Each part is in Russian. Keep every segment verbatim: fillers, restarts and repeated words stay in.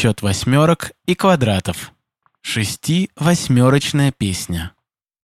Счет восьмерок и квадратов. Шести-восьмерочная песня.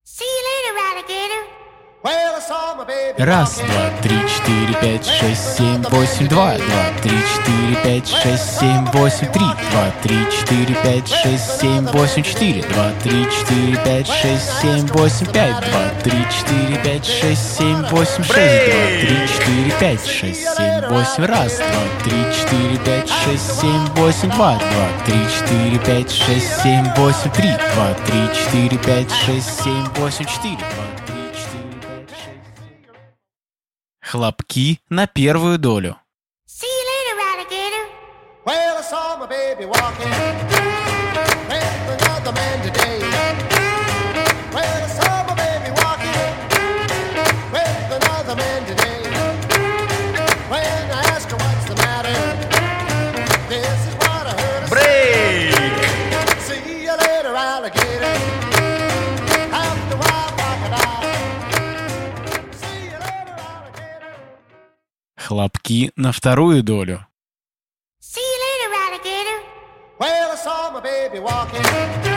Раз, два, три, четыре, пять, шесть, семь, восемь, два, два, три, четыре, пять, шесть, семь, восемь, три, два, три, четыре, пять, шесть, семь, восемь, четыре, два, три, четыре, пять, шесть, семь, восемь, пять, два, три, четыре, пять, шесть, семь, восемь, шесть, два, три, четыре, пять, шесть, семь, восемь, раз, два, три, четыре, пять, шесть, семь, восемь, два, два, три, четыре, пять, шесть, семь, восемь, три, два, три, четыре, пять, шесть, семь, восемь, четыре, два, три, четыре, пять, шесть. Хлопки на первую долю. Well, I saw my baby walking with another man today. Well, I saw my baby walking with another man today. When I asked her what's the matter, this is what I heard her say. Break! See you later, alligator. After a while, crocodile. See you later, alligator. Хлопки на вторую долю. Well, I saw my baby walking